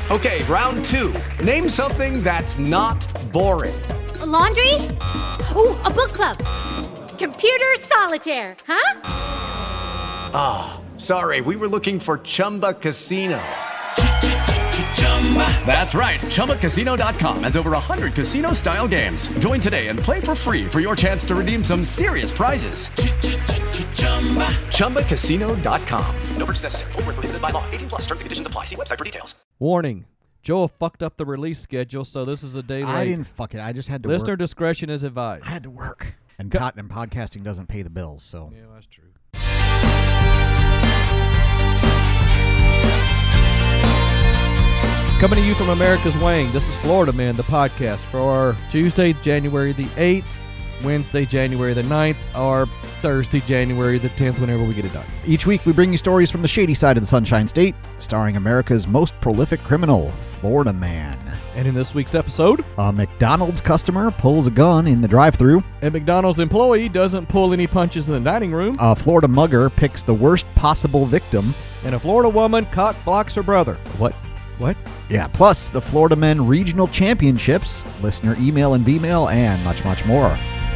Okay, round two. Name something that's not boring. A laundry? Ooh, a book club. Computer solitaire, huh? Ah, oh, sorry, we were looking for Chumba Casino. That's right, ChumbaCasino.com has over 100 casino-style games. Join today and play for free for your chance to redeem some serious prizes. ChumbaCasino.com. No purchase necessary. Void where prohibited by law. 18 plus. Terms and conditions apply. See website for details. Warning. Joel fucked up the release schedule, so this is a day late. I didn't fuck it. I just had to Listener work. discretion is advised. I had to work. And podcasting doesn't pay the bills, so. Yeah, that's true. Coming to you from America's Wang, this is Florida Man, the podcast for Tuesday, January the 8th, Wednesday, January the 9th, or Thursday, January the 10th, whenever we get it done. Each week we bring you stories from the shady side of the Sunshine State, starring America's most prolific criminal, Florida Man. And in this week's episode, A McDonald's customer pulls a gun in the drive-thru. a McDonald's employee doesn't pull any punches in the dining room, A Florida mugger picks the worst possible victim. and a Florida woman cock blocks her brother. What? Yeah, plus the Florida Men Regional Championships, listener email and V-mail, and much, much more.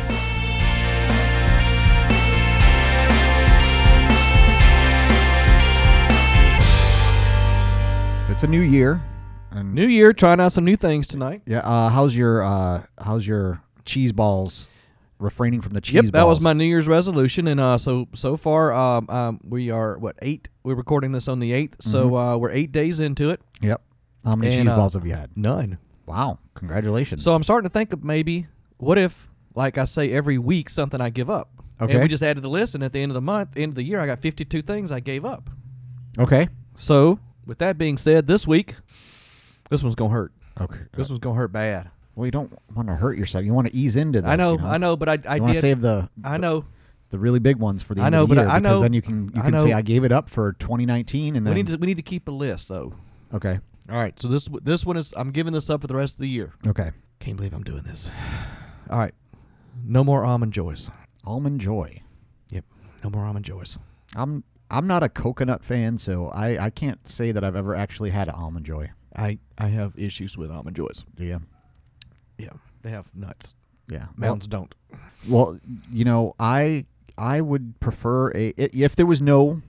It's a new year. And New year, trying out some new things tonight. yeah, how's your cheese balls? Refraining from the cheese balls. Yep, that was my New Year's resolution, and so far we are 8. We're recording this on the 8th, so we're 8 days into it. Yep. How many cheese balls have you had? None. Wow, congratulations. So I'm starting to think of maybe what if, like I say, every week something I give up. Okay. And we just added the list, and at the end of the month, end of the year, I got 52 things I gave up. Okay. So with that being said, this week, this one's gonna hurt. Okay. This one's gonna hurt bad. Well, you don't want to hurt yourself. You want to ease into this. I know, you know? I know, but I You want did. to save the really big ones for the end of the year. I know. Because then you can say I gave it up for 2019, and then we need to keep a list though. okay. All right, so this one is, I'm giving this up for the rest of the year. Okay. Can't believe I'm doing this. All right, no more Almond Joys. Almond Joy. Yep, no more Almond Joys. I'm not a coconut fan, so I can't say that I've ever actually had an Almond Joy. I have issues with Almond Joys. Do you? Yeah, they have nuts. Yeah. Mountains don't. Well, you know, I would prefer if there was no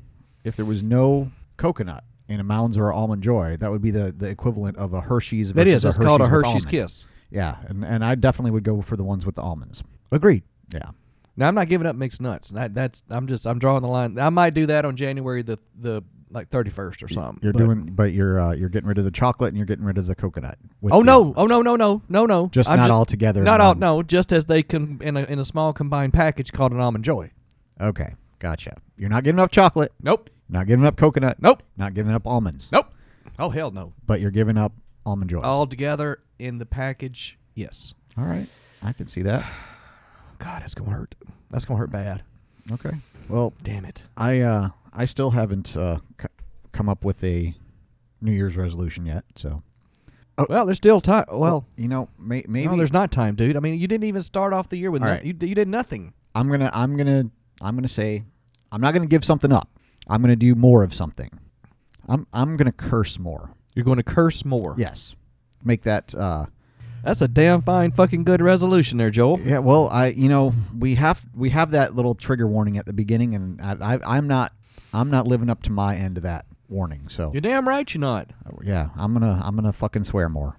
coconut in a Mounds or Almond Joy, that would be the equivalent of a Hershey's. It is. It's called a with Hershey's almond. Kiss. Yeah, and I definitely would go for the ones with the almonds. Agreed. Yeah. Now I'm not giving up mixed nuts. I'm drawing the line. I might do that on January the 31st or something. You're getting rid of the chocolate and you're getting rid of the coconut. No. Just I'm not all together. No, just as they can in a small combined package called an Almond Joy. Okay, gotcha. You're not giving up chocolate. Nope. Not giving up coconut. Nope. Not giving up almonds. Nope. Oh hell no. But you're giving up Almond Joys. All together in the package. Yes. All right. I can see that. God, that's gonna hurt. That's gonna hurt bad. Okay. Well, Damn it. I still haven't come up with a New Year's resolution yet. So. Well, there's still time. Well, you know, maybe no, there's not time, dude. I mean, you didn't even start off the year with right. you did nothing. I'm gonna say I'm not gonna give something up. I'm gonna do more of something. I'm gonna curse more. You're going to curse more. Yes. Make that. That's a damn fine fucking good resolution there, Joel. Yeah. Well, we have that little trigger warning at the beginning, and I'm not living up to my end of that warning. So You're damn right you're not. yeah, I'm gonna fucking swear more.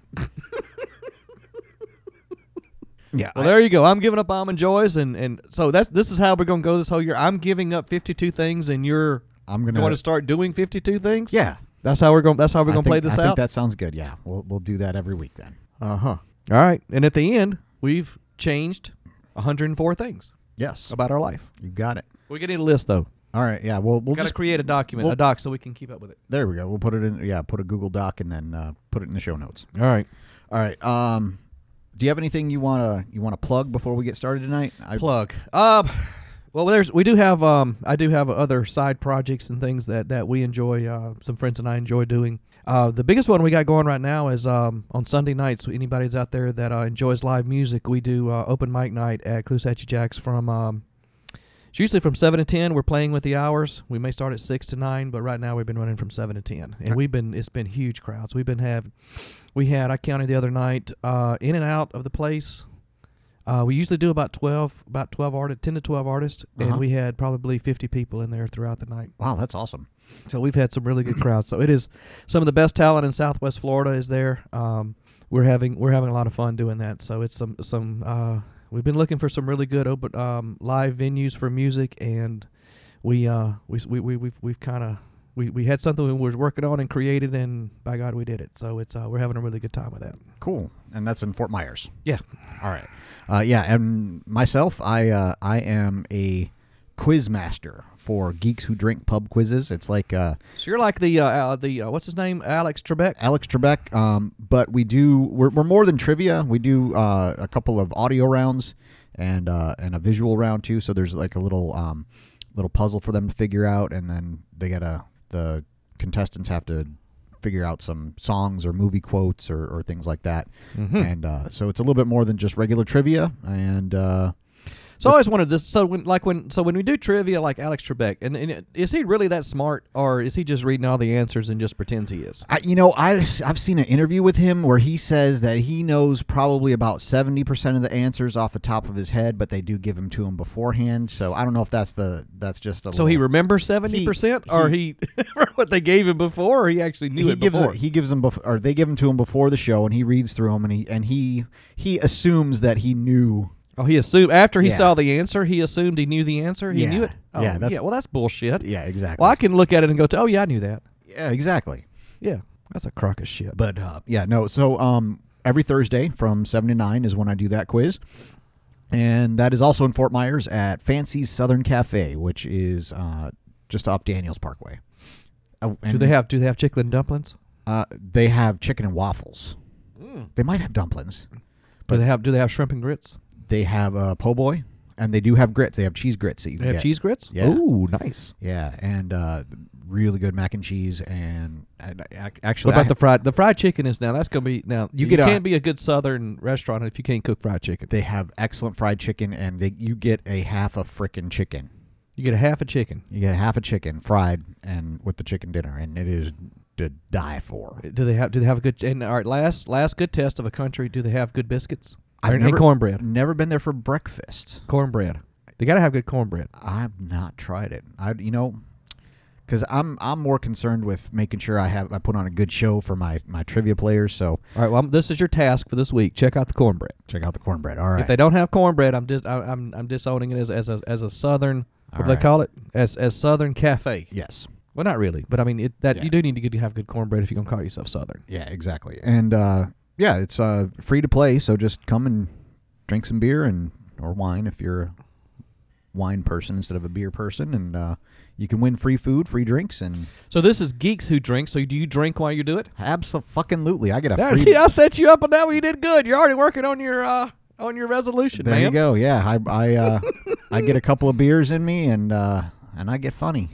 Yeah. Well, there you go. I'm giving up Almond Joys, and so this is how we're going to go this whole year. I'm giving up 52 things, and you're going to start doing 52 things? Yeah. That's how we're going to play this I out? think that sounds good, yeah. We'll do that every week then. Uh-huh. All right. And at the end, we've changed 104 things Yes. about our life. You got it. We get a list, though. All right, yeah. We'll Got to just create a document, a doc, so we can keep up with it. There we go. We'll put it in. Yeah, put a Google Doc and then put it in the show notes. All right. All right. Do you have anything you wanna plug before we get started tonight? Plug. Well, we do have I do have other side projects and things that we enjoy. Some friends and I enjoy doing. The biggest one we got going right now is on Sunday nights. Anybody's out there that enjoys live music, we do open mic night at Clusatchee Jack's from It's usually from 7 to 10. We're playing with the hours. We may start at 6 to 9, but right now we've been running from 7 to 10. And it's been huge crowds. We had, I counted the other night, in and out of the place. We usually do about 12 artists, 10 to 12 artists, and we had probably 50 people in there throughout the night. Wow, that's awesome. So we've had some really good crowds. So it is some of the best talent in Southwest Florida is there. We're having a lot of fun doing that. So it's we've been looking for some really good open live venues for music, and we had something we were working on and created, and by God we did it. So it's we're having a really good time with that. Cool. And that's in Fort Myers. Yeah. All right. And myself, I am a quiz master for Geeks Who Drink pub quizzes. It's like so you're like the what's his name, Alex Trebek? Alex Trebek. But we're more than trivia. We do a couple of audio rounds and a visual round too. So there's like a little puzzle for them to figure out, and then the contestants have to figure out some songs or movie quotes or things like that. And so it's a little bit more than just regular trivia. And so I always wanted this. So when we do trivia like Alex Trebek, and is he really that smart, or is he just reading all the answers and just pretends he is? I've seen an interview with him where he says that he knows probably about 70% of the answers off the top of his head, but they do give them to him beforehand. So I don't know if that's just a. So he remembers 70%, or he what they gave him before, or he actually knew it before. He gives them or they give them to him before the show, and he reads through them, and he assumes that he knew. Oh, he assumed after he saw the answer, he assumed he knew the answer. He knew it. Oh, yeah, well, that's bullshit. Yeah, exactly. Well, I can look at it and go, "Oh, yeah, I knew that." Yeah, exactly. Yeah, that's a crock of shit. But So every Thursday from 7 to 9 is when I do that quiz, and that is also in Fort Myers at Fancy's Southern Cafe, which is just off Daniels Parkway. Do they have chicken and dumplings? They have chicken and waffles. They might have dumplings. Do they have shrimp and grits? They have po' boy, and they do have grits. They have cheese grits that you can get. They have cheese grits? Yeah. Ooh, nice. Yeah, and really good mac and cheese. And actually, what about the fried chicken? Is now that's going to be now. You get can't be a good Southern restaurant if you can't cook fried chicken. They have excellent fried chicken, and you get a half a frickin' chicken. You get a half a chicken. You get half a chicken fried and with the chicken dinner, and it is to die for. Do they have a good? And all right, last good test of a country. Do they have good biscuits? And cornbread. Never been there for breakfast. Cornbread. They got to have good cornbread. I've not tried it. Because I'm more concerned with making sure I put on a good show for my trivia players. So all right, well, this is your task for this week. Check out the cornbread. All right. If they don't have cornbread, I'm disowning it as a Southern. What do they call it? As Southern Cafe. Yes. Well, not really, but I mean you do need to have good cornbread if you're gonna call yourself Southern. Yeah, exactly. And it's free to play, so just come and drink some beer or wine if you're a wine person instead of a beer person, and you can win free food, free drinks, and so this is Geeks Who Drink. So do you drink while you do it? Absolutely, I get a free. See, I set you up on that one. You did good. You're already working on your resolution. There you go. Yeah, I get a couple of beers in me, and I get funny.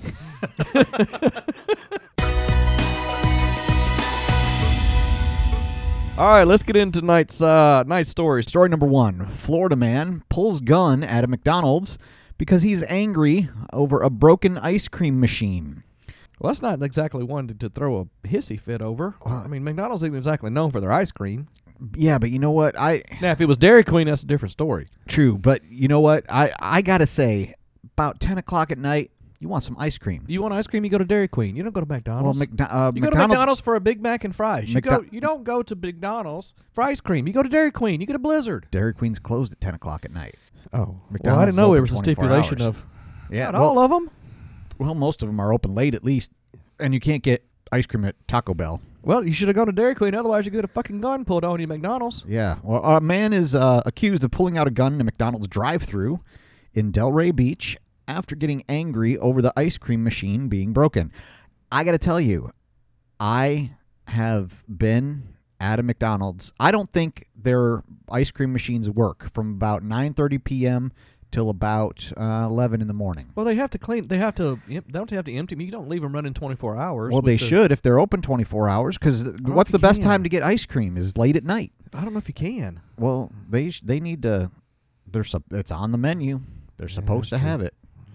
All right, let's get into tonight's stories. Story number 1. Florida man pulls gun at a McDonald's because he's angry over a broken ice cream machine. Well, that's not exactly one to throw a hissy fit over. I mean, McDonald's isn't exactly known for their ice cream. Yeah, but you know what? Now, if it was Dairy Queen, that's a different story. True, but you know what? I got to say, about 10 o'clock at night, you want some ice cream. You want ice cream, you go to Dairy Queen. You don't go to McDonald's. Well, you go to McDonald's for a Big Mac and fries. You don't go to McDonald's for ice cream. You go to Dairy Queen. You get a Blizzard. Dairy Queen's closed at 10 o'clock at night. Oh. McDonald's well, I didn't know there was a stipulation of... Yeah, not all of them. Well, most of them are open late at least, and you can't get ice cream at Taco Bell. Well, you should have gone to Dairy Queen. Otherwise, you get a fucking gun pulled on you at McDonald's. Yeah. Well, a man is accused of pulling out a gun in a McDonald's drive-thru in Delray Beach after getting angry over the ice cream machine being broken. I got to tell you, I have been at a McDonald's. I don't think their ice cream machines work from about 9:30 p.m. till about 11 in the morning. Well, they have to clean. They don't have to empty them. You don't leave them running 24 hours. Well, they should if they're open 24 hours, because what's the best time to get ice cream is late at night. I don't know if you can. Well, they need to. It's on the menu. They're supposed to have it.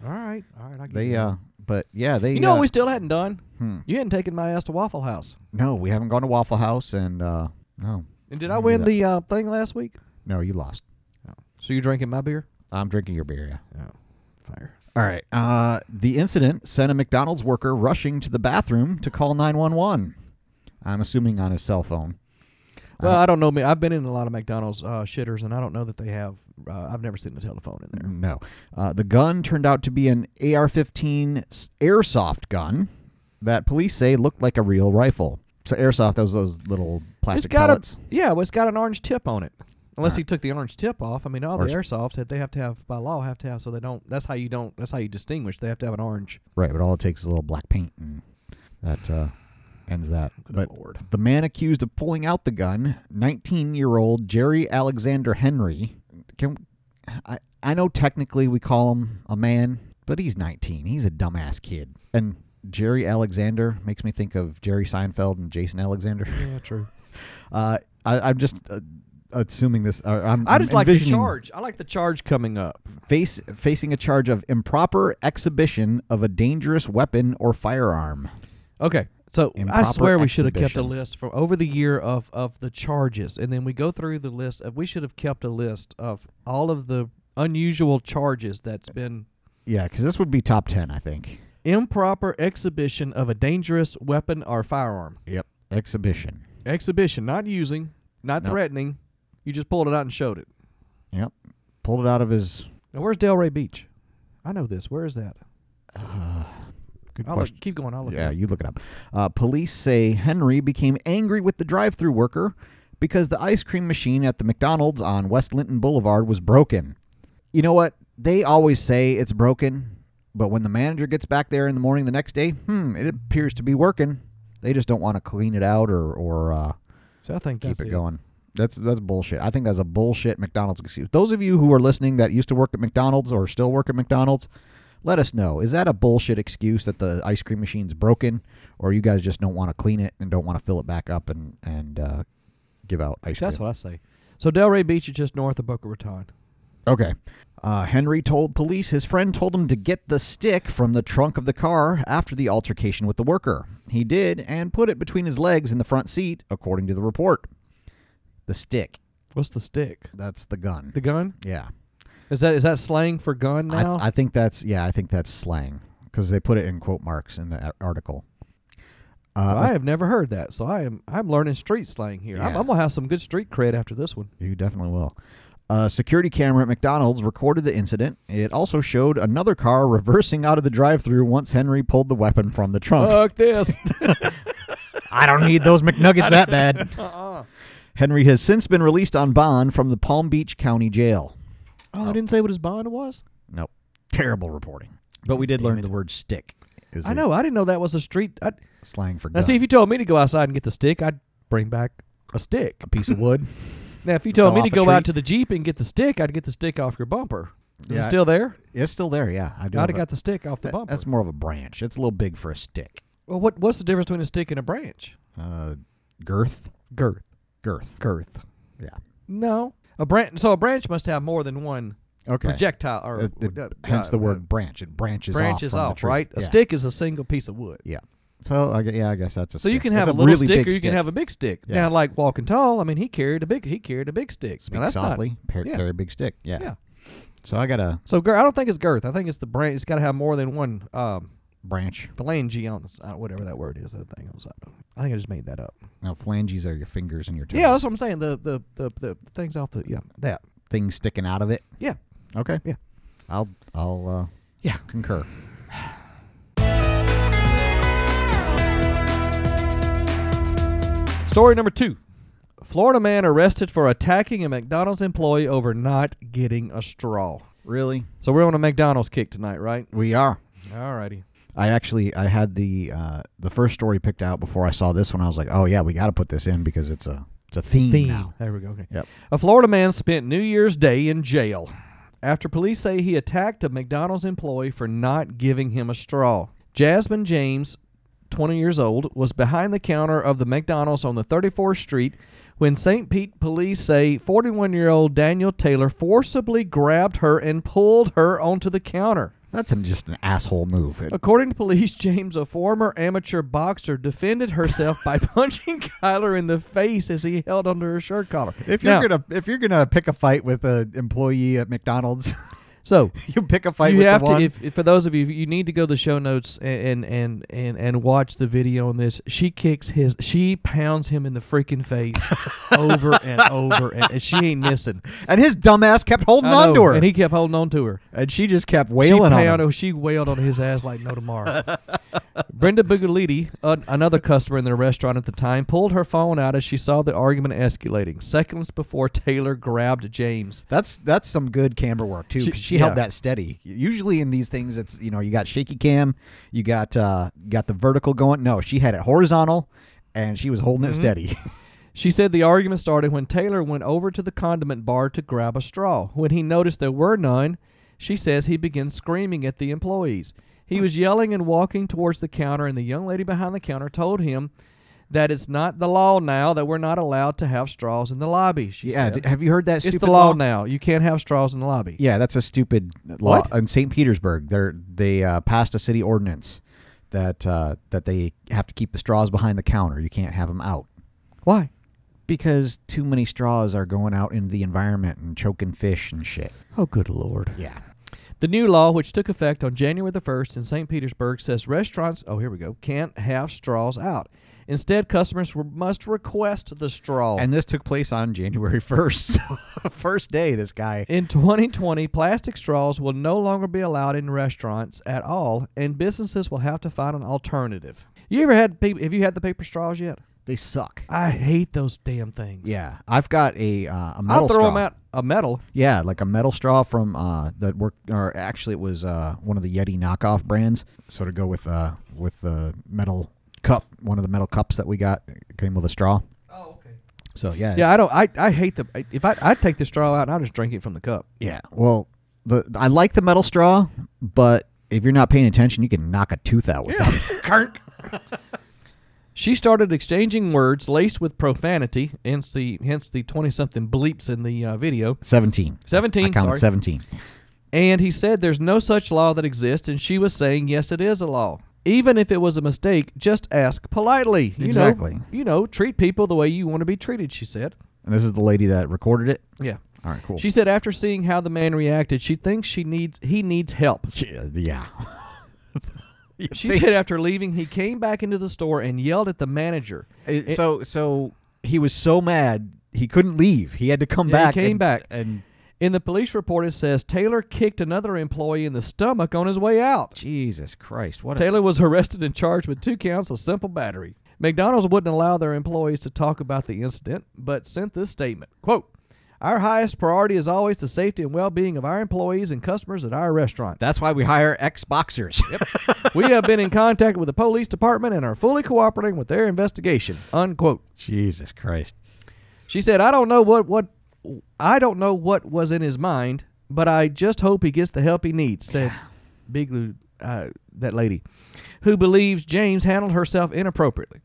All right. I'll give They you that. but yeah, they. You know what we still hadn't done? Hmm. You hadn't taken my ass to Waffle House. No, we haven't gone to Waffle House, and no. And did I win the thing last week? No, you lost. So you're drinking my beer? I'm drinking your beer. Yeah. Oh, fire. All right. The incident sent a McDonald's worker rushing to the bathroom to call 911. I'm assuming on his cell phone. Well, I don't know. I've been in a lot of McDonald's shitters, and I don't know that they have. I've never seen a telephone in there. No. The gun turned out to be an AR-15 airsoft gun that police say looked like a real rifle. So airsoft, those little plastic pellets. Well, it's got an orange tip on it. Unless he took the orange tip off. I mean, all Or the airsofts that they have to have by law so they don't. That's how you distinguish. They have to have an orange. Right, but all it takes is a little black paint, and that ends that. Good But Lord. the man accused of pulling out the gun, 19-year-old Jerry Alexander Henry. I know technically we call him a man, but he's 19. He's a dumbass kid. And Jerry Alexander makes me think of Jerry Seinfeld and Jason Alexander. Yeah, true. I'm just assuming this. I just like the charge. I like the charge coming up. Facing a charge of improper exhibition of a dangerous weapon or firearm. Okay. So Improper I swear we should have kept a exhibition. list from over the year of the charges, and then we go through the list. We should have kept a list of all of the unusual charges that's been Yeah, because this would be top 10, I think. improper exhibition of a dangerous weapon or firearm. Yep. Exhibition. Exhibition, not using, not Nope. threatening. You just pulled it out and showed it. Yep. Pulled it out of his... Now, where's Delray Beach? I know this. Where is that? Good I'll question. keep going. I'll look it Yeah, up. you look it up. Police say Henry became angry with the drive-thru worker because the ice cream machine at the McDonald's on West Linton Boulevard was broken. You know what? They always say it's broken, but when the manager gets back there in the morning the next day, it appears to be working. They just don't want to clean it out or So I think keep that's it going. That's bullshit. I think that's a bullshit McDonald's excuse. Those of you who are listening that used to work at McDonald's or still work at McDonald's, let us know. Is that a bullshit excuse that the ice cream machine's broken, or you guys just don't want to clean it and don't want to fill it back up and give out ice cream? That's what I say. So Delray Beach is just north of Boca Raton. Okay. Henry told police his friend told him to get the stick from the trunk of the car after the altercation with the worker. He did and put it between his legs in the front seat, according to the report. The stick. What's the stick? That's the gun. The gun? Yeah. Is that slang for gun now? I think that's slang because they put it in quote marks in the article. Well, I have never heard that, so I'm learning street slang here. Yeah. I'm gonna have some good street cred after this one. You definitely will. A security camera at McDonald's recorded the incident. It also showed another car reversing out of the drive-thru once Henry pulled the weapon from the trunk. Fuck this. I don't need those McNuggets that bad. Henry has since been released on bond from the Palm Beach County Jail. Oh, I didn't say what his bond was. Nope. Terrible reporting. But we did Damn learn it. the word stick. I know. I didn't know that was a street. Slang for Now, gun. see, if you told me to go outside and get the stick, I'd bring back a stick. A piece of wood. Now, if you told Fell me to off a go tree. out to the Jeep and get the stick, I'd get the stick off your bumper. Is Yeah, it still there? It's still there, yeah. I do. I'd have have got the stick off the that- bumper. That's more of a branch. It's a little big for a stick. Well, what's the difference between a stick and a branch? Girth. Girth. Girth. Yeah. No. A branch. So a branch must have more than one Okay. projectile. Or Hence the word branch. It branches branches off from off, the tree. right? A Yeah. stick is a single piece of wood. Yeah. So I guess that's a. So you stick. can have It's a little really stick, big or you can have a big stick. Yeah. Now, like Walking Tall, I mean, he carried a big stick. Speak Now, that's softly. Not, yeah. Carry a big stick. Yeah. Yeah. So I got a So I don't think it's girth. I think it's the branch. It's got to have more than one branch. phalange on the whatever that word is. That thing. I think I just made that up. Now phalanges are your fingers and your toes. Yeah, that's what I'm saying. The things off the that. Things sticking out of it. Yeah. Okay. Yeah. I'll Yeah. concur. Story number 2. Florida man arrested for attacking a McDonald's employee over not getting a straw. Really? So we're on a McDonald's kick tonight, right? We are. Alrighty. I had the first story picked out before I saw this one. I was like, oh yeah, we got to put this in because it's a theme now. There we go. Okay. Yep. A Florida man spent New Year's Day in jail after police say he attacked a McDonald's employee for not giving him a straw. Jasmine James, 20 years old, was behind the counter of the McDonald's on the 34th Street when St. Pete police say 41-year-old Daniel Taylor forcibly grabbed her and pulled her onto the counter. That's just an asshole move. According to police, James, a former amateur boxer, defended herself by punching Kyler in the face as he held onto her shirt collar. If you're gonna pick a fight with an employee at McDonald's, so you pick a fight you with have the one. to. If for those of you, you need to go to the show notes and watch the video on this. She pounds him in the freaking face over and over, and she ain't missing. And his dumbass kept holding I on know, to her, and he kept holding on to her. and she just kept wailing on him. She wailed on his ass like no tomorrow. Brenda Bugoliti, another customer in the restaurant at the time, pulled her phone out as she saw the argument escalating. Seconds before Taylor grabbed James. That's some good camera work too. 'Cause she yeah. held that steady. Usually in these things, it's you got shaky cam, you got the vertical going. No, she had it horizontal, and she was holding it steady. She said the argument started when Taylor went over to the condiment bar to grab a straw. When he noticed there were none, she says he began screaming at the employees. He was yelling and walking towards the counter, and the young lady behind the counter told him that it's not the law now that we're not allowed to have straws in the lobby. She said. Have you heard that stupid It's the law now. You can't have straws in the lobby. Yeah, that's a stupid law. What? In St. Petersburg, they passed a city ordinance that they have to keep the straws behind the counter. You can't have them out. Why? Because too many straws are going out into the environment and choking fish and shit. Oh, good Lord. Yeah. The new law, which took effect on January the 1st in St. Petersburg, says restaurants, can't have straws out. Instead, customers must request the straw. And this took place on January 1st. So first day, this guy. In 2020, plastic straws will no longer be allowed in restaurants at all, and businesses will have to find an alternative. Have you had the paper straws yet? They suck. I hate those damn things. Yeah. I've got a metal I'll throw straw. them out. A metal? Yeah, like a metal straw from that worked, or actually it was one of the Yeti knockoff brands. So to go with the metal cup, one of the metal cups that we got came with a straw. Oh, okay. So yeah. Yeah, I hate the. If I'd take the straw out and I'll just drink it from the cup. Yeah. Well, I like the metal straw, but if you're not paying attention, you can knock a tooth out with it. Kirk. She started exchanging words laced with profanity, hence the 20-something bleeps in the video. 17. 17, I counted sorry. 17. And he said there's no such law that exists, and she was saying, yes, it is a law. Even if it was a mistake, just ask politely. Exactly. Treat people the way you want to be treated, she said. And this is the lady that recorded it? Yeah. All right, cool. She said after seeing how the man reacted, she thinks he needs help. Yeah. She said after leaving, he came back into the store and yelled at the manager. So he was so mad he couldn't leave. He had to come back. He came back. And in the police report, it says Taylor kicked another employee in the stomach on his way out. Jesus Christ! Taylor was arrested and charged with 2 counts of simple battery. McDonald's wouldn't allow their employees to talk about the incident, but sent this statement, quote, "Our highest priority is always the safety and well-being of our employees and customers at our restaurant. That's why we hire ex-boxers." We have been in contact with the police department and are fully cooperating with their investigation," unquote. Jesus Christ. She said, I don't know what was in his mind, but I just hope he gets the help he needs, said Big Lou, that lady, who believes James handled herself appropriately.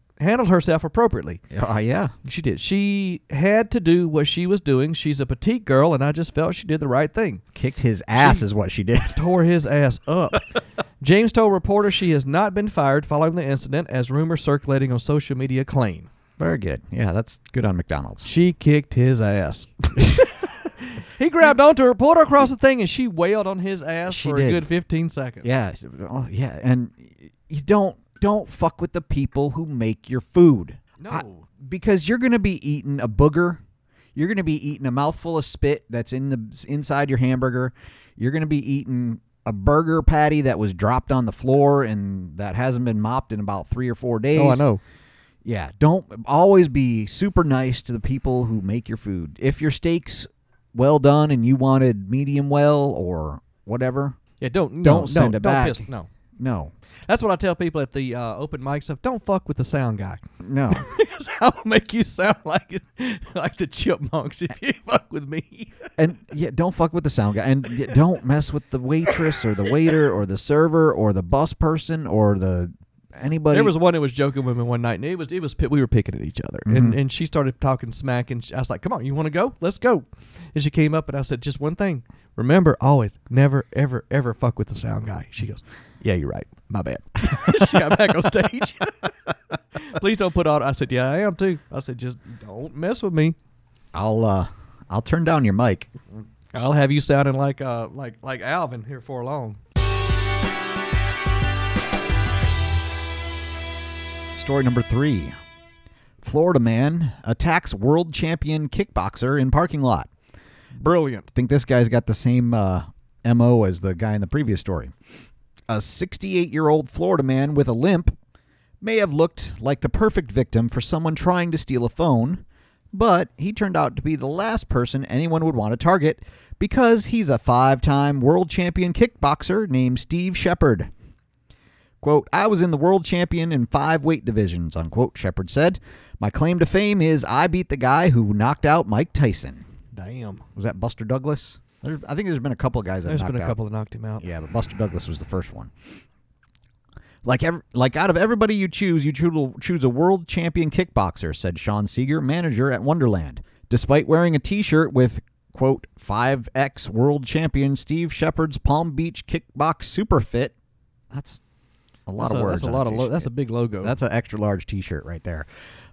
Yeah. She did. She had to do what she was doing. She's a petite girl, and I just felt she did the right thing. Kicked his ass is what she did. Tore his ass up. James told reporters she has not been fired following the incident, as rumors circulating on social media claim. Very good. Yeah, that's good on McDonald's. She kicked his ass. He grabbed onto her, pulled her across the thing, and she wailed on his ass for a good 15 seconds. Yeah. Oh, yeah. And you don't fuck with the people who make your food. No. Because you're going to be eating a booger. You're going to be eating a mouthful of spit that's inside your hamburger. You're going to be eating a burger patty that was dropped on the floor and that hasn't been mopped in about 3 or 4 days. Oh, I know. Yeah, don't always be super nice to the people who make your food. If your steak's well done and you wanted medium well or whatever, don't send it back. Piss, No. That's what I tell people at the open mic stuff. Don't fuck with the sound guy. No. Because I'll make you sound like the Chipmunks if you fuck with me. And don't fuck with the sound guy. And don't mess with the waitress or the waiter or the server or the bus person or anybody. There was one that was joking with me one night, and we were picking at each other, and she started talking smack, and I was like, "Come on, you want to go? Let's go." And she came up, and I said, "Just one thing: remember, always, never, ever, ever fuck with the sound guy. She goes, yeah, you're right. My bad. She got back on stage. Please don't put on. I said, yeah, I am too. I said, just don't mess with me. I'll turn down your mic. I'll have you sounding like Alvin here for long. Story number 3. Florida man attacks world champion kickboxer in parking lot. Brilliant. I think this guy's got the same MO as the guy in the previous story. A 68-year-old Florida man with a limp may have looked like the perfect victim for someone trying to steal a phone, but he turned out to be the last person anyone would want to target because he's a 5-time world champion kickboxer named Steve Shepard. Quote, I was in the world champion in 5 weight divisions, unquote, Shepard said. My claim to fame is I beat the guy who knocked out Mike Tyson. Damn. Was that Buster Douglas? I think there's been a couple of guys that There's knocked been a out. couple that knocked him out. Yeah, but Buster Douglas was the first one. Like out of everybody you choose a world champion kickboxer, said Sean Seeger, manager at Wonderland. Despite wearing a T-shirt with, quote, 5X world champion Steve Shepard's Palm Beach Kickbox Super Fit. That's a lot of words. That's a lot of. That's a big logo. That's an extra large T-shirt right there.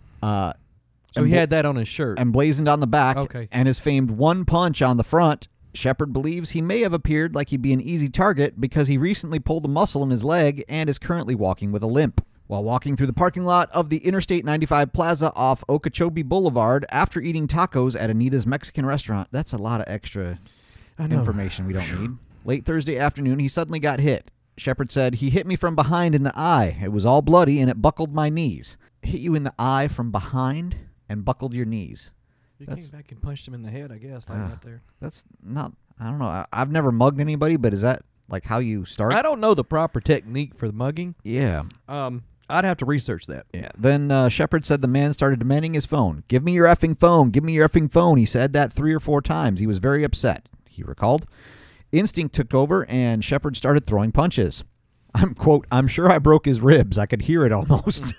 So he had that on his shirt. Emblazoned on the back, Okay. and his famed one punch on the front. Shepard believes he may have appeared like he'd be an easy target because he recently pulled a muscle in his leg and is currently walking with a limp. While walking through the parking lot of the Interstate 95 Plaza off Okeechobee Boulevard after eating tacos at Anita's Mexican restaurant. That's a lot of extra information we don't need. Late Thursday afternoon, he suddenly got hit. Shepard said, he hit me from behind in the eye. It was all bloody and it buckled my knees. Hit you in the eye from behind and buckled your knees. You came back and punched him in the head, I guess, like out there. That's not, I don't know. I've never mugged anybody, but is that like how you start? I don't know the proper technique for the mugging. Yeah. I'd have to research that. Yeah. Then Shepard said the man started demanding his phone. Give me your effing phone. Give me your effing phone. He said that 3 or 4 times. He was very upset, he recalled. Instinct took over, and Shepard started throwing punches. I'm sure I broke his ribs. I could hear it almost.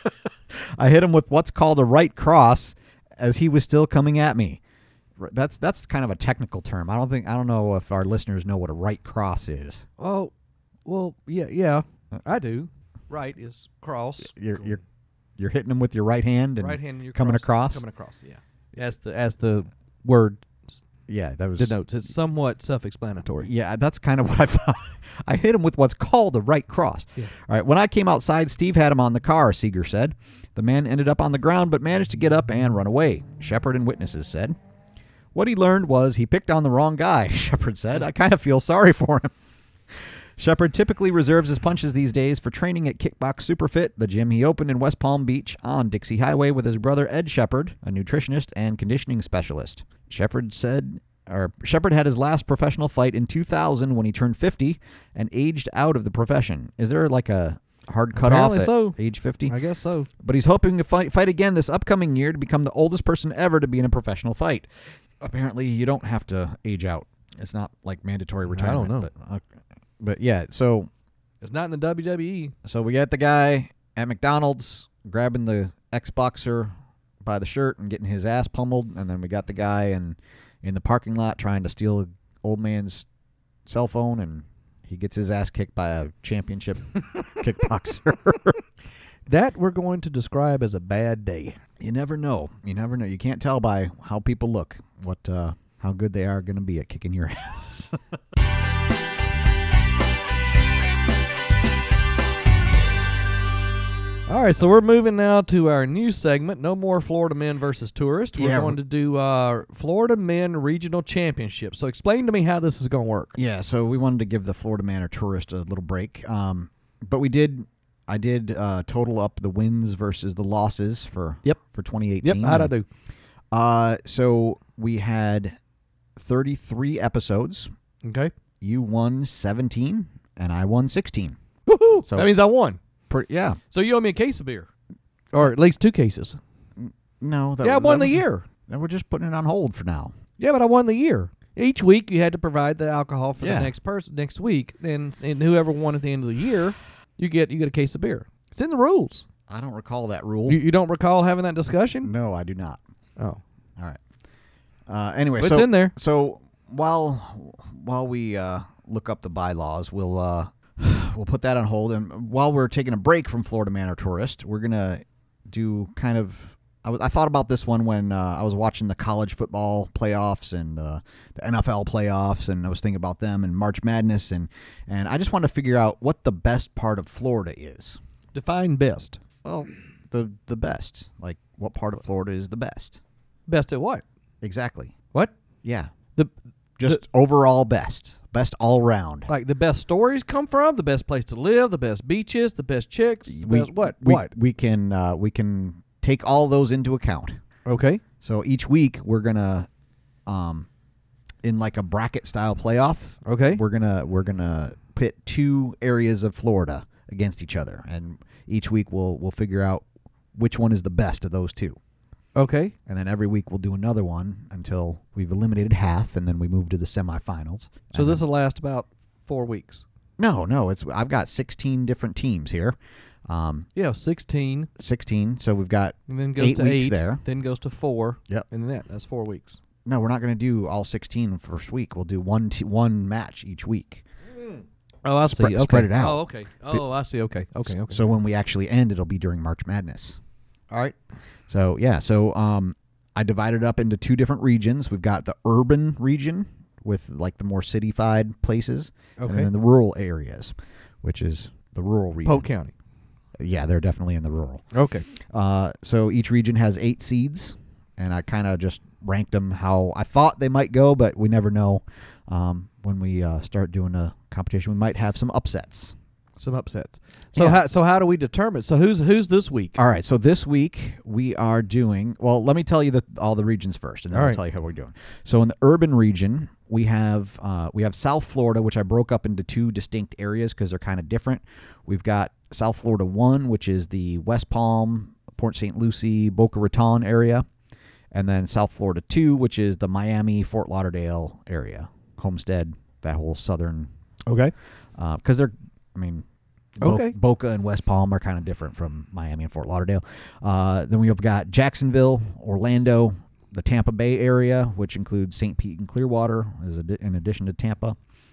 I hit him with what's called a right cross as he was still coming at me. That's kind of a technical term. I don't know if our listeners know what a right cross is. Oh, well, yeah, I do. Right is cross. You're hitting him with your right hand and right hand, you're coming across. Coming across, yeah. As the word Yeah, that was denotes. It's somewhat self-explanatory. Yeah, that's kind of what I thought. I hit him with what's called a right cross. Yeah. All right, when I came outside, Steve had him on the car, Seeger said. The man ended up on the ground but managed to get up and run away, Shepard and witnesses said. What he learned was he picked on the wrong guy, Shepard said. I kind of feel sorry for him. Shepard typically reserves his punches these days for training at Kickbox Superfit, the gym he opened in West Palm Beach on Dixie Highway with his brother Ed Shepard, a nutritionist and conditioning specialist. Shepard had his last professional fight in 2000 when he turned 50 and aged out of the profession. Is there like a hard cutoff at age 50? I guess so. But he's hoping to fight again this upcoming year to become the oldest person ever to be in a professional fight. Apparently, you don't have to age out. It's not like mandatory retirement. I don't know. But yeah, so It's not in the WWE. So we got the guy at McDonald's grabbing the ex-boxer by the shirt and getting his ass pummeled, and then we got the guy in the parking lot trying to steal an old man's cell phone, and he gets his ass kicked by a championship kickboxer. That we're going to describe as a bad day. You never know. You never know. You can't tell by how people look how good they are going to be at kicking your ass. All right, so we're moving now to our new segment, No More Florida Men versus Tourists. We're going to do Florida Men Regional Championship. So explain to me how this is going to work. Yeah, so we wanted to give the Florida Man or Tourist a little break. But I did total up the wins versus the losses for 2018. Yep, how'd I do? So we had 33 episodes. Okay. You won 17, and I won 16. Woohoo! So that means I won. Yeah. So you owe me a case of beer. Or at least 2 cases. No. I won the year. We're just putting it on hold for now. Yeah, but I won the year. Each week you had to provide the alcohol for the next person next week, and whoever won at the end of the year, you get a case of beer. It's in the rules. I don't recall that rule. You don't recall having that discussion? No, I do not. Oh. All right. Anyway, It's in there. So while we look up the bylaws, we'll put that on hold. And while we're taking a break from Florida Man or Tourist, we're gonna do kind of. I thought about this one when I was watching the college football playoffs and the NFL playoffs, and I was thinking about them and March Madness, and I just wanted to figure out what the best part of Florida is. Define best. Well, the best. Like, what part of Florida is the best? Best at what? Exactly. What? Yeah. The Overall best. Best all round. like the best stories come from, the best place to live, the best beaches, the best chicks. The best, what? We can take all those into account. Okay. So each week we're gonna, in like a bracket style playoff. Okay. We're gonna pit two areas of Florida against each other, and each week we'll figure out which one is the best of those two. Okay. And then every week we'll do another one until we've eliminated half, and then we move to the semifinals. So this will last about 4 weeks. No, I've got 16 different teams here. Yeah, 16. 16. So we've got And then goes 8 to weeks 8. there. Then goes to 4. Yep. And then that's 4 weeks. No, we're not going to do all 16 first week. We'll do one match each week. Oh, I see. Okay. Spread it out. Oh, okay. Oh, I see. Okay. Okay. So when we actually end, it'll be during March Madness. All right. So, yeah. So I divided up into 2 different regions. We've got the urban region with like the more city-fied places. Okay. And then the rural areas, which is the rural region. Polk County. Yeah, they're definitely in the rural. Okay. So each region has 8 seeds, and I kind of just ranked them how I thought they might go, but we never know. When we start doing a competition, we might have some upsets. Some upsets. So Yeah. how do we determine? So who's this week? All right, so this week we are doing, well, let me tell you all the regions first, and then All I'll right. tell you how we're doing. So in the urban region, we have South Florida, which I broke up into 2 distinct areas because they're kind of different. We've got South Florida 1, which is the West Palm, Port St. Lucie, Boca Raton area, and then South Florida 2, which is the Miami, Fort Lauderdale area, Homestead, that whole southern, Okay. because they're, I mean, Okay. Boca and West Palm are kind of different from Miami and Fort Lauderdale. Then we've got Jacksonville, Orlando, the Tampa Bay area, which includes St. Pete and Clearwater, in addition to Tampa.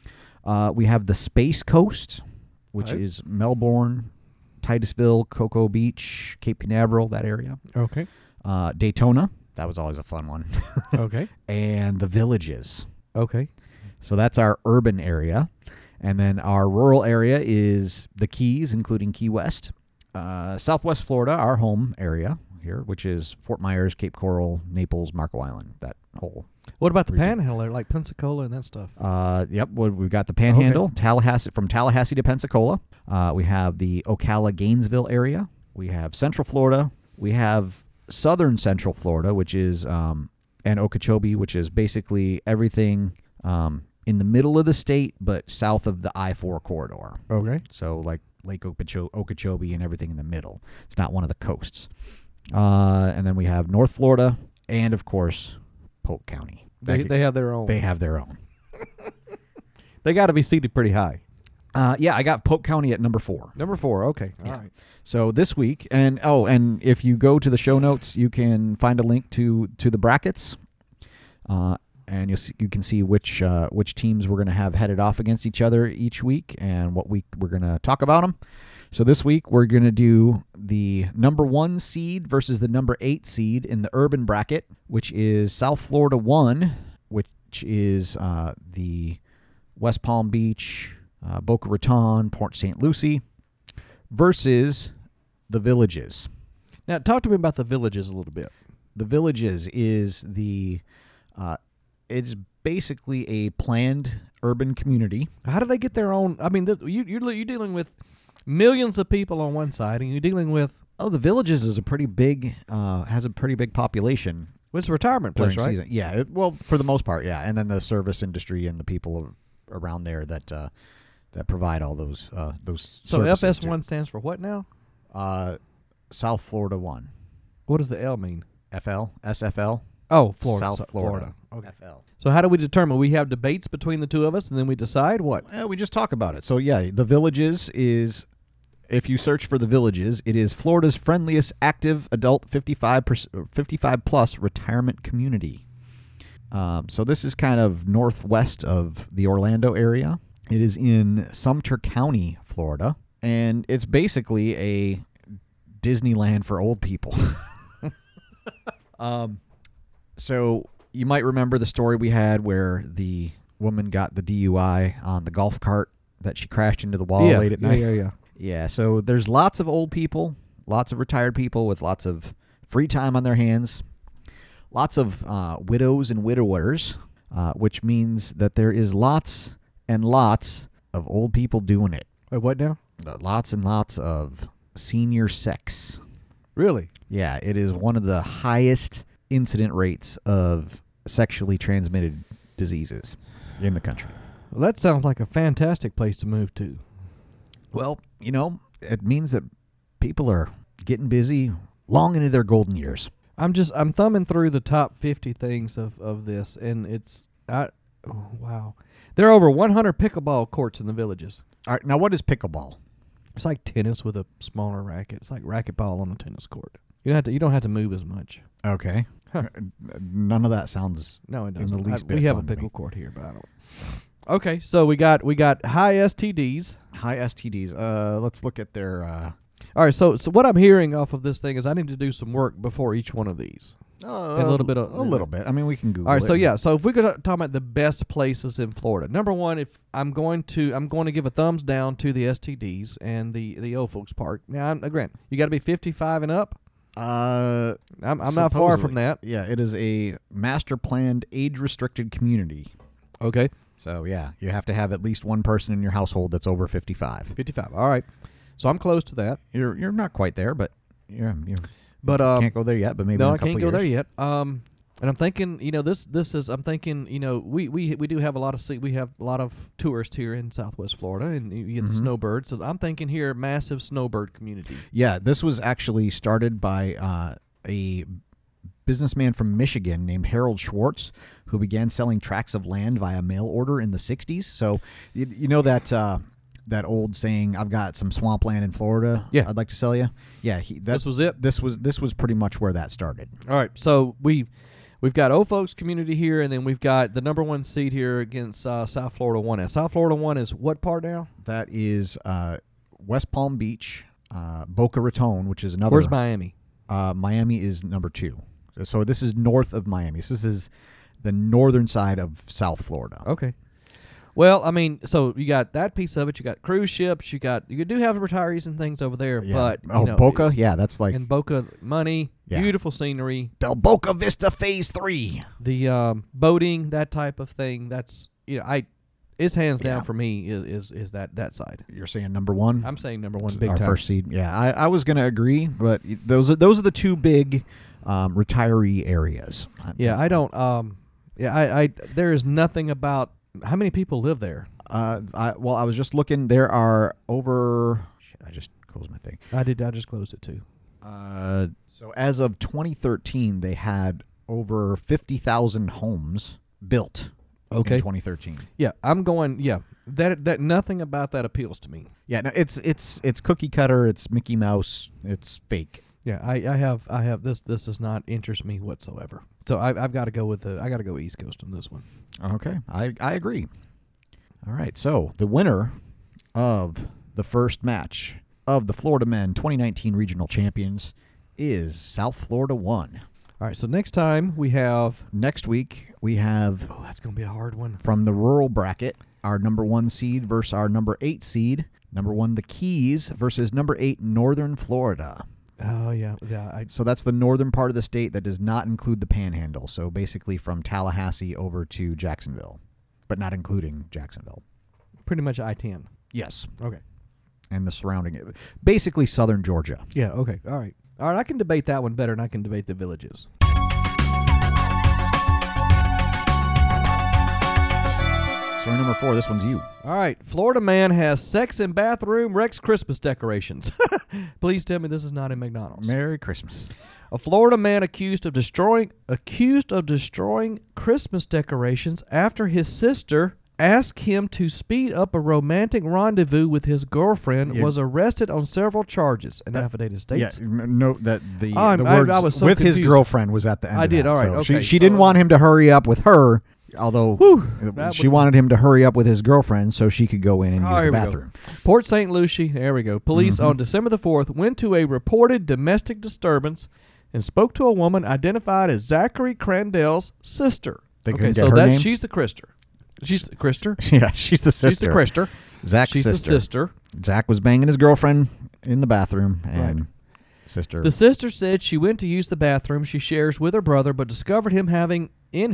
We have the Space Coast, which Right. is Melbourne, Titusville, Cocoa Beach, Cape Canaveral, that area. Okay. Daytona, that was always a fun one. Okay. And the Villages. Okay. So that's our urban area. And then our rural area is the Keys, including Key West. Southwest Florida, our home area here, which is Fort Myers, Cape Coral, Naples, Marco Island, that whole. What about the region. Panhandle, like Pensacola and that stuff? Yep, we've got the Panhandle, Tallahassee, from Tallahassee to Pensacola. We have the Ocala-Gainesville area. We have Central Florida. We have Southern Central Florida, which is, and Okeechobee, which is basically everything in the middle of the state, but south of the I-4 corridor. Okay. So like Lake Okeechobee and everything in the middle. It's not one of the coasts. And then we have North Florida and, of course, Polk County. They have their own. They have their own. They got to be seated pretty high. Yeah, I got Polk County at number 4. Number 4. Okay. All Yeah. right. So this week, and if you go to the show notes, you can find a link to the brackets, and you can see which teams we're going to have headed off against each other each week, and what week we're going to talk about them. So this week we're going to do the number 1 seed versus the number 8 seed in the urban bracket, which is South Florida 1, which is the West Palm Beach, Boca Raton, Port St. Lucie, versus the Villages. Now, talk to me about the Villages a little bit. The Villages is it's basically a planned urban community. How do they get their own? I mean, you're dealing with millions of people on one side, and you're dealing with The Villages is a pretty big has a pretty big population it's a retirement place, during right? season. Yeah, well, for the most part, yeah, and then the service industry and the people around there that provide all those So services FS1 stands for what now? to South Florida 1. What does the L mean? SFL. Oh, Florida. South Florida. Okay. FL. So how do we determine? We have debates between the two of us, and then we decide what? Well, we just talk about it. So, yeah, the Villages is, if you search for the Villages, it is Florida's friendliest active adult 55 plus retirement community. So this is kind of northwest of the Orlando area. It is in Sumter County, Florida, and it's basically a Disneyland for old people. So you might remember the story we had where the woman got the DUI on the golf cart that she crashed into the wall late at night. Yeah, so there's lots of old people, lots of retired people with lots of free time on their hands, lots of widows and widowers, which means that there is lots and lots of old people doing it. Wait, what now? Lots and lots of senior sex. Really? Yeah, it is one of the highest incident rates of sexually transmitted diseases in the country. Well, that sounds like a fantastic place to move to. Well, it means that people are getting busy long into their golden years. I'm thumbing through the top 50 things of this, and wow. There are over 100 pickleball courts in the villages. All right, now what is pickleball? It's like tennis with a smaller racket. It's like racquetball on a tennis court. You don't have to move as much. Okay. Huh. None of that sounds No, it in doesn't. the least bit We have a fun to me. pickle court here, but I don't. Okay, so we got high STDs. High STDs. Let's look at their... All right, so what I'm hearing off of this thing is I need to do some work before each one of these. a little bit of- A little bit. I mean, we can Google All right, it. so yeah, so if we could talk about the best places in Florida. Number one, if I'm going to give a thumbs down to the STDs and the old folks park. Now, granted, you got to be 55 and up. I'm not far from that. Yeah, it is a master planned age restricted community. Okay, So yeah, you have to have at least one person in your household that's over 55. 55. All right, so I'm close to that. You're not quite there, but you But can't go there yet. But maybe no, in I a couple can't go there years. yet. And I'm thinking, I'm thinking, we do have a lot of tourists here in Southwest Florida, and you get the snowbirds. So I'm thinking here, massive snowbird community. Yeah, this was actually started by a businessman from Michigan named Harold Schwartz, who began selling tracts of land via mail order in the 60s. So you know that old saying, "I've got some swampland in Florida. Yeah. I'd like to sell you." Yeah, This was it. This was pretty much where that started. All right, so we've got old folks community here, and then we've got the number one seed here against South Florida 1. South Florida 1 is what part now? That is West Palm Beach, Boca Raton, which is another. Where's Miami? Miami is number 2. So this is north of Miami. So this is the northern side of South Florida. Okay. Well, I mean, so you got that piece of it. You got cruise ships. You do have retirees and things over there, Yeah. but Boca, yeah, that's like and Boca, money, Yeah. beautiful scenery, Del Boca Vista Phase 3. the boating, that type of thing. That's it's hands down Yeah. for me is that side. You're saying number 1? I'm saying number one, big Our time. first seed. Yeah, I was going to agree, but those are the two big retiree areas. Yeah, I don't. I there is nothing about how many people live there. I was just looking. There are over. Shit, I just closed my thing. I just closed it too. So as of 2013, they had over 50,000 homes built. Okay. In 2013. Yeah, I'm going. Yeah, that nothing about that appeals to me. Yeah, no, it's cookie cutter. It's Mickey Mouse. It's fake. Yeah, I have this. This does not interest me whatsoever. So I've got to go with I got to go East Coast on this one. Okay, I agree. All right, so the winner of the first match of the Florida Men 2019 Regional Champions is South Florida 1. All right, so next week we have oh, that's going to be a hard one. from the rural bracket, our number 1 seed versus our number 8 seed. Number 1, the Keys versus number 8, Northern Florida. Oh yeah. So that's the northern part of the state that does not include the Panhandle. So basically from Tallahassee over to Jacksonville, but not including Jacksonville. Pretty much I-10. Yes. Okay. And the surrounding, basically southern Georgia. Yeah. Okay. All right. I can debate that one better than I can debate the villages. Story number 4, this one's you. All right. Florida man has sex in bathroom, wrecks Christmas decorations. Please tell me this is not in McDonald's. Merry Christmas. A Florida man accused of destroying Christmas decorations after his sister asked him to speed up a romantic rendezvous with his girlfriend, was arrested on several charges, an affidavit states. Yeah, note that the I words was so with confused. his girlfriend was at the end. I of did, that. all right, So okay, She so- didn't want him to hurry up with her, although that she would- wanted him to hurry up with his girlfriend so she could go in and use the here we go. bathroom. Port St. Lucie, there we go. Police Mm-hmm. on December the 4th went to a reported domestic disturbance and spoke to a woman identified as Zachary Crandall's sister. They Okay, couldn't get so her name? she's the Christer. She's the Christer. Yeah, she's the sister. She's the Christer. Zach's She's sister. the sister. Zach was banging his girlfriend in the bathroom, and sister. The sister said she went to use the bathroom she shares with her brother, but discovered him having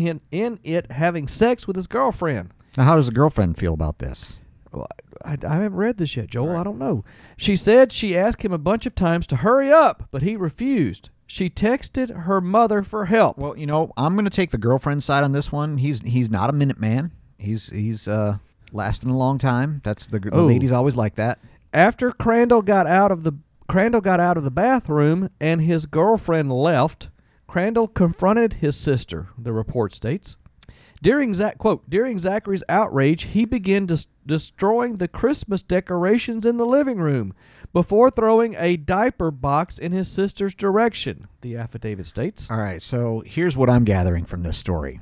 having sex with his girlfriend. Now, how does the girlfriend feel about this? Well, I haven't read this yet, Joel. I don't know. She said she asked him a bunch of times to hurry up, but he refused. She texted her mother for help. Well, I'm going to take the girlfriend's side on this one. He's not a minute man. He's lasting a long time. That's the ladies always like that. After Crandall got out of the bathroom and his girlfriend left, Crandall confronted his sister, the report states. During Zachary's outrage, he began destroying the Christmas decorations in the living room before throwing a diaper box in his sister's direction, the affidavit states. All right, so here's what I'm gathering from this story.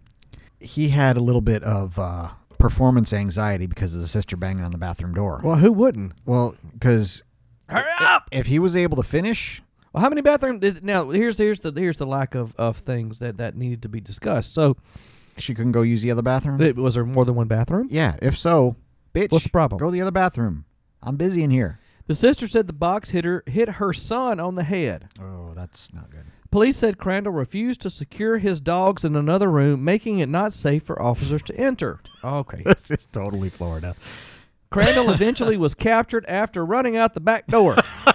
He had a little bit of performance anxiety because of the sister banging on the bathroom door. Well, who wouldn't? Well, because Hurry up! if he was able to finish, Well, how many bathrooms? Now, here's the lack of things that needed to be discussed. So, she couldn't go use the other bathroom? was there more than one bathroom? Yeah, if so, bitch, What's the problem? Go to the other bathroom. I'm busy in here. The sister said the box hit her son on the head. Oh, that's not good. Police said Crandall refused to secure his dogs in another room, making it not safe for officers to enter. Okay. This is totally Florida. Crandall eventually was captured after running out the back door.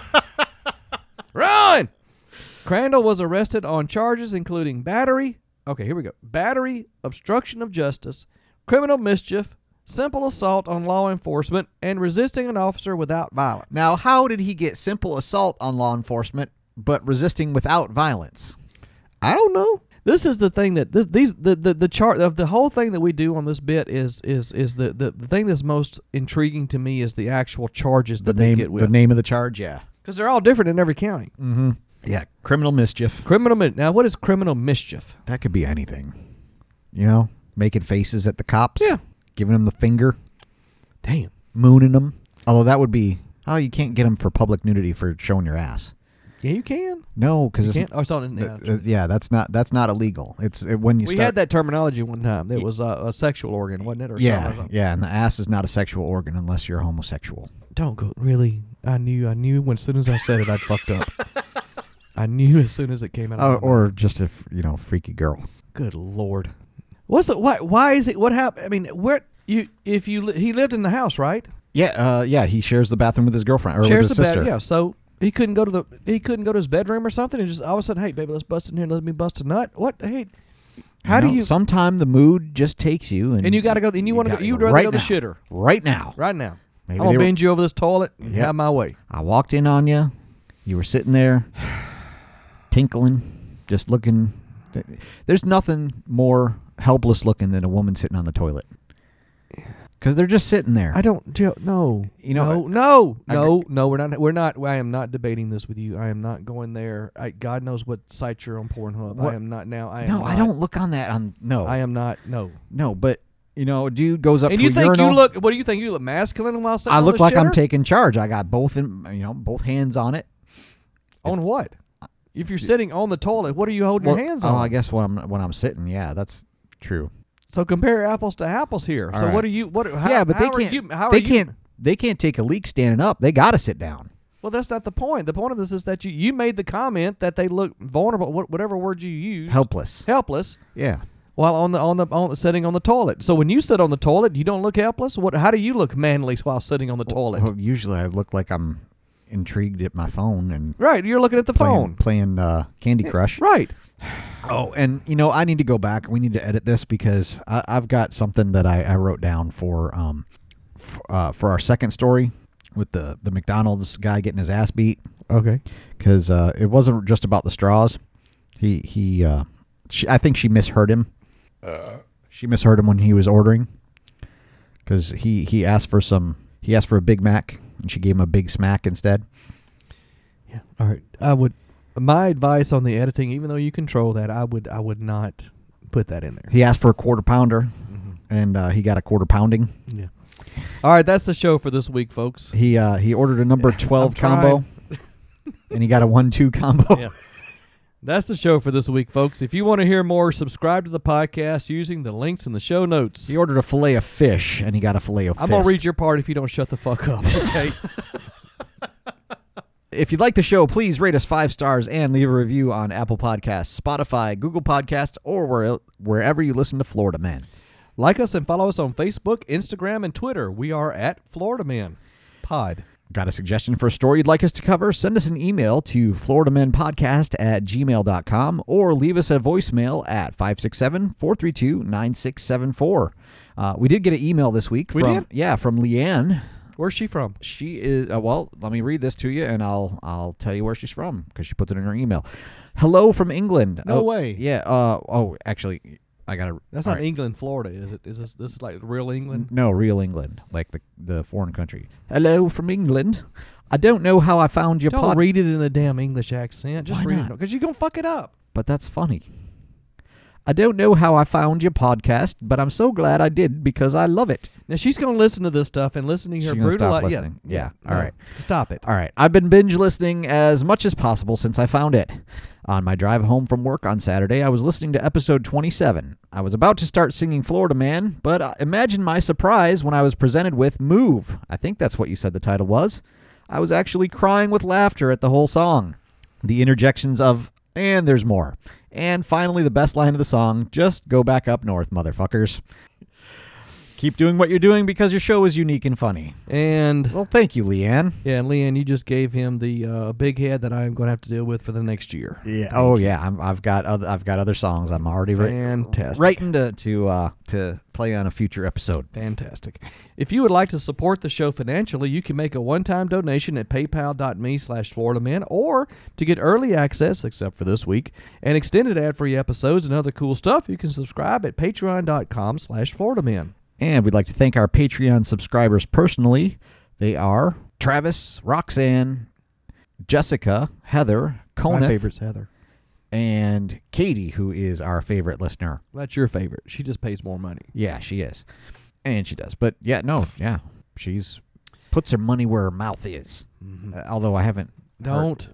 Run! Crandall was arrested on charges including battery. Okay, here we go. Battery, obstruction of justice, criminal mischief, simple assault on law enforcement, and resisting an officer without violence. Now, how did he get simple assault on law enforcement but resisting without violence? I don't know. This is the thing that the chart of the whole thing that we do on this bit is the thing that's most intriguing to me is the actual charges that they get with. The name of the charge, yeah. Because they're all different in every county. Mm-hmm. Yeah, criminal mischief. Now, what is criminal mischief? That could be anything. Making faces at the cops. Yeah. Giving them the finger. Damn. Mooning them. Although that would be, you can't get them for public nudity for showing your ass. Yeah, you can. No, because You can't. Oh, it's on. yeah, that's not illegal. It's when you We start. had that terminology one time. It was a sexual organ, wasn't it? Or something like that? Yeah, and the ass is not a sexual organ unless you're homosexual. Don't go. Really? I knew when as soon as I said it, I'd fucked up. I knew as soon as it came out. Of my mouth. Or just a freaky girl. Good Lord. What's the why is it? What happened? I mean, he lived in the house, right? Yeah, he shares the bathroom with his girlfriend or Shares with his the sister. bed. Yeah, so he couldn't go to his bedroom or something, and just all of a sudden, hey, baby, let's bust in here. Let me bust a nut. What? Hey, how do you? Sometime the mood just takes you, and And you got to go. And you want to go. You'd rather right go to the now. shitter Right now. right now. Maybe I'm gonna they were- bend you over this toilet and Yep. have my way. I walked in on you. You were sitting there, tinkling, just looking. There's nothing more helpless looking than a woman sitting on the toilet. Because they're just sitting there. I don't. No. No. We're not. I am not debating this with you. I am not going there. God knows what site you're on Pornhub. What? I am not now. No, I don't look on that. No. I am not. No. No, but a dude goes up And to you a think urinal. you look? What do you think? You look masculine while sitting I on look the like I'm shitter? taking charge. I got both hands on it. On what? If you're sitting on the toilet, what are you holding your hands on? I guess when I'm sitting, yeah, that's true. So compare apples to apples here. All so right. what are you? What? How, Yeah, but how they are can't. You, how they are you- can't. They can't take a leak standing up. They got to sit down. Well, that's not the point. The point of this is that you made the comment that they look vulnerable. Whatever word you use. Helpless. Yeah. While on sitting on the toilet. So when you sit on the toilet, you don't look helpless. How do you look manly while sitting on the toilet? Well, usually I look like I'm intrigued at my phone and Right, you're looking at the phone. playing Candy Crush. Right. Oh, and I need to go back. We need to edit this because I've got something that I wrote down for our second story with the McDonald's guy getting his ass beat. Okay. Because it wasn't just about the straws. I think she misheard him. She misheard him when he was ordering. Because he asked for a Big Mac, and she gave him a Big Smack instead. Yeah. All right. My advice on the editing, even though you control that, I would not put that in there. He asked for a quarter pounder, and he got a quarter pounding. Yeah. All right, that's the show for this week, folks. He ordered a number 12 combo, and he got a 1-2 combo. Yeah. That's the show for this week, folks. If you want to hear more, subscribe to the podcast using the links in the show notes. He ordered a fillet of fish, and he got a fillet of I'm going to read your part if you don't shut the fuck up, okay? If you like the show, please rate us 5 stars and leave a review on Apple Podcasts, Spotify, Google Podcasts, or wherever you listen to Florida Man. Like us and follow us on Facebook, Instagram, and Twitter. We are at Florida Man Pod. Got a suggestion for a story you'd like us to cover? Send us an email to floridamenpodcast@gmail.com or leave us a voicemail at 567-432-9674. We did get an email this week. From Leanne. Where's she from? She is, well, let me read this to you, and I'll tell you where she's from, because she puts it in her email. Hello from England. No way. Yeah. Actually, I got to. That's not England, Florida, is it? Is this is like real England? No, real England, like the foreign country. Hello from England. I don't know how I found your Don't read it in a damn English accent. Just Why read not? it, because you're going to fuck it up. But that's funny. I don't know how I found your podcast, but I'm so glad I did because I love it. Now, she's going to listen to this stuff and listening to her She's gonna brutal... stop listening. Yeah. All right. Stop it. All right. I've been binge listening as much as possible since I found it. On my drive home from work on Saturday, I was listening to episode 27. I was about to start singing Florida Man, but imagine my surprise when I was presented with Move. I think that's what you said the title was. I was actually crying with laughter at the whole song. The interjections of, and there's more. And finally, the best line of the song, just go back up north, motherfuckers. Keep doing what you're doing because your show is unique and funny. And well, thank you, Leanne. Yeah, and Leanne, you just gave him the big head that I'm going to have to deal with for the next year. Yeah. Oh yeah. I've got other songs. I'm already writing to play on a future episode. Fantastic. If you would like to support the show financially, you can make a one-time donation at paypal.me/FloridaMan, or to get early access, except for this week, and extended ad-free episodes and other cool stuff, you can subscribe at patreon.com/FloridaMan. And we'd like to thank our Patreon subscribers personally. They are Travis, Roxanne, Jessica, Heather, Coneth. My favorite's Heather. And Katie, who is our favorite listener. That's your favorite. She just pays more money. Yeah, she is. And she does. But she's puts her money where her mouth is. Mm-hmm. Although I haven't. Don't.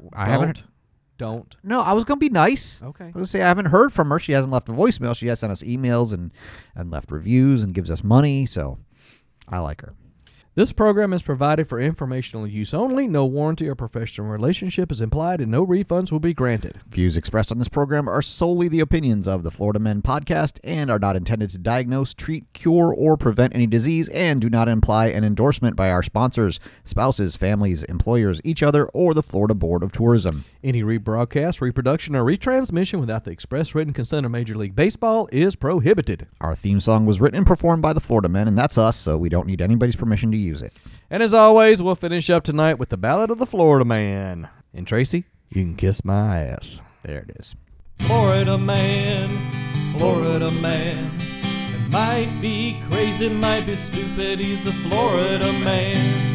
No, I was going to be nice. Okay. I was going to say I haven't heard from her. She hasn't left a voicemail. She has sent us emails and left reviews and gives us money. So I like her. This program is provided for informational use only. No warranty or professional relationship is implied, and no refunds will be granted. Views expressed on this program are solely the opinions of the Florida Men Podcast and are not intended to diagnose, treat, cure, or prevent any disease, and do not imply an endorsement by our sponsors, spouses, families, employers, each other, or the Florida Board of Tourism. Any rebroadcast, reproduction, or retransmission without the express written consent of Major League Baseball is prohibited. Our theme song was written and performed by the Florida Men, and that's us, so we don't need anybody's permission to use it. And as always, we'll finish up tonight with the Ballad of the Florida Man. And Tracy, you can kiss my ass. There it is. Florida man, Florida man. It might be crazy, might be stupid, he's a Florida man.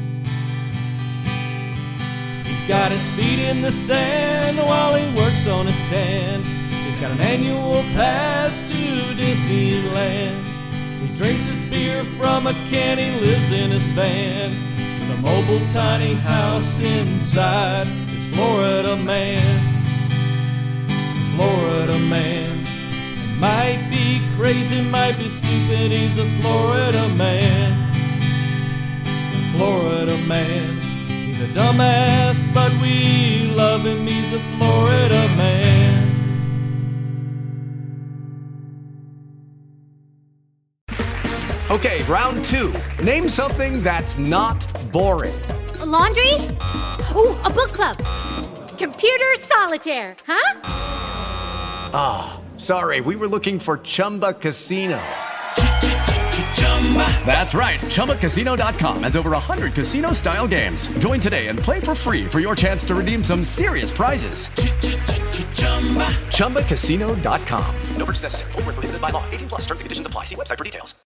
He's got his feet in the sand while he works on his tan. He's got an annual pass to Disneyland. He drinks his beer from a can, he lives in his van. Some mobile tiny house inside his Florida man. Florida man. It might be crazy, might be stupid, he's a Florida man. Florida man. He's a dumbass, but we love him, he's a Florida man. Okay, round 2. Name something that's not boring. A laundry? Ooh, a book club. Computer solitaire, huh? Sorry, we were looking for Chumba Casino. That's right. ChumbaCasino.com has over 100 casino-style games. Join today and play for free for your chance to redeem some serious prizes. ChumbaCasino.com. No purchase necessary. Void where prohibited by law. 18+ terms and conditions apply. See website for details.